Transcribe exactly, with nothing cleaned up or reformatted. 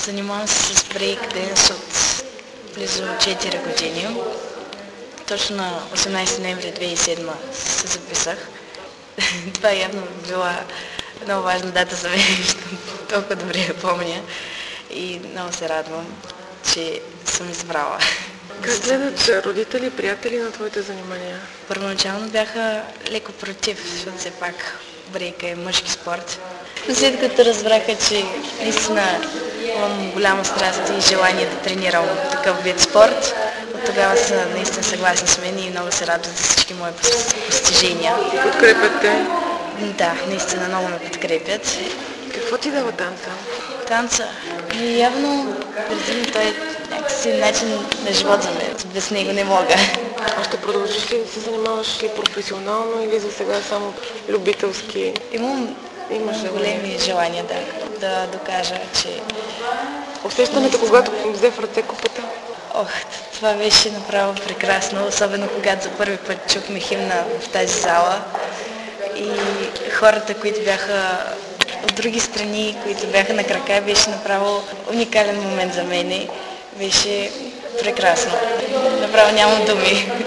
Занимавам се с брейк денс от близо четири години. Точно на осемнайсети ноември две хиляди и седма се записах. Това явно била много важна дата за мен, защото толкова добре я помня и много се радвам, че съм избрала. Как гледат родители и приятели на твоите занимания? Първоначално бяха леко против, защото все пак брейка е мъжки спорт. Но след като разбраха, че наистина имам голяма страст и желание да тренирам такъв вид спорт, от тогава са наистина съгласни с мен и много се радват за всички мои постижения. Подкрепят те? Да, наистина много ме подкрепят. Какво ти дава танца? Танца? И явно предимно той е някакси начин на живот за мен. Без него не мога. А ще продължиш ли да се занимаваш ли професионално или за сега само любителски? Имам Имаш големи желания да, да докажа, че... Усещането, когато взе в ръце купата? Ох, това беше направо прекрасно, особено когато за първи път чухме химна в тази зала и хората, които бяха от други страни, които бяха на крака, беше направо уникален момент за мен. Беше прекрасно. Направо нямам думи.